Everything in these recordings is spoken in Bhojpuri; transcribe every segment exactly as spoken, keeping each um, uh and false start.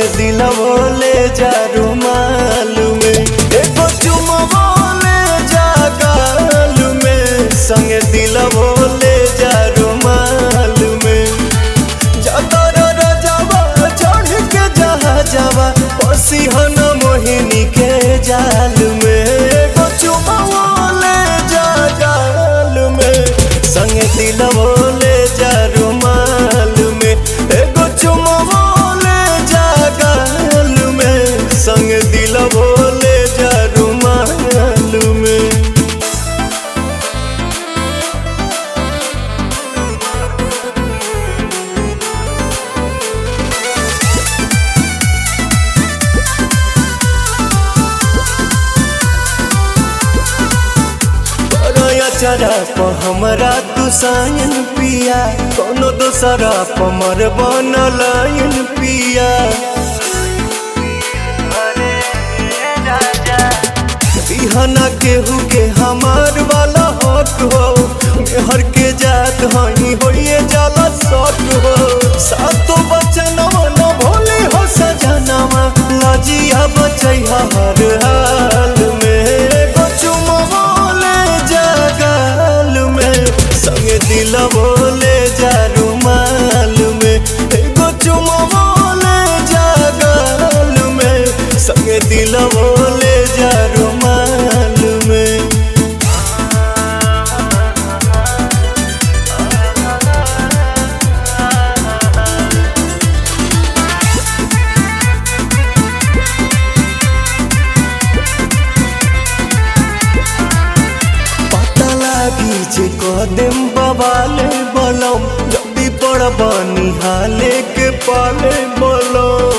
संगे दिलवो ले जा रुमाल में, एगो चुमवो ले जा गाल में, संगे दिलवो ले जा रुमाल में। जातर रजवा चढ़ के जहा जावा पसिहन मोहिनी के जाल में, एगो चुमवो ले जा गाल में, संगे दिलवो ले जा रुमाल में, एगो चुमवो ले जा गाल में, संगे दिलवो ले जा रुमाल में। चरा प हमरा तू सायन पिया, कोनो दोसरा प मर बनलायन पिया। बिहना केहू के हमार वाला हक हो, मेहर के जात हई होइए जाला सट हो। सातो बचनवा न भोले हो सजनवा, लजिया बचैहा हर हाल में, एगो चुमवो ले जा गाल में, संगे दिलवो ले जा रुमाल में, एगो चुमवो ले जा गाल में, संगे दिलवो ले जा रुमाल में। जे कदम बवाले बलम, जल्दी बड़ बनी हाले के पाले बलम।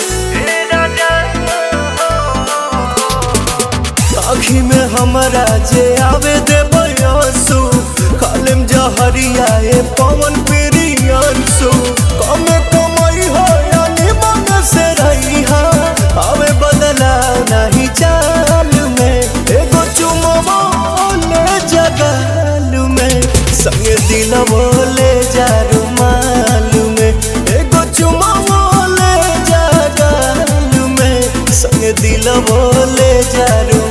आँखी में हमरा जे आवे दे बयासु, खालिम जहरिया ए पवन प्रियांसु। कमे कमाई हो या निमन से रही हा, आवे बदला नहीं चाल में, एगो चुमवो ले जा गाल में, संगे दिलवो ले जा रुमाल में, एगो चुमवो ले जा गाल में, संगे दिलवो ले जा रुमाल।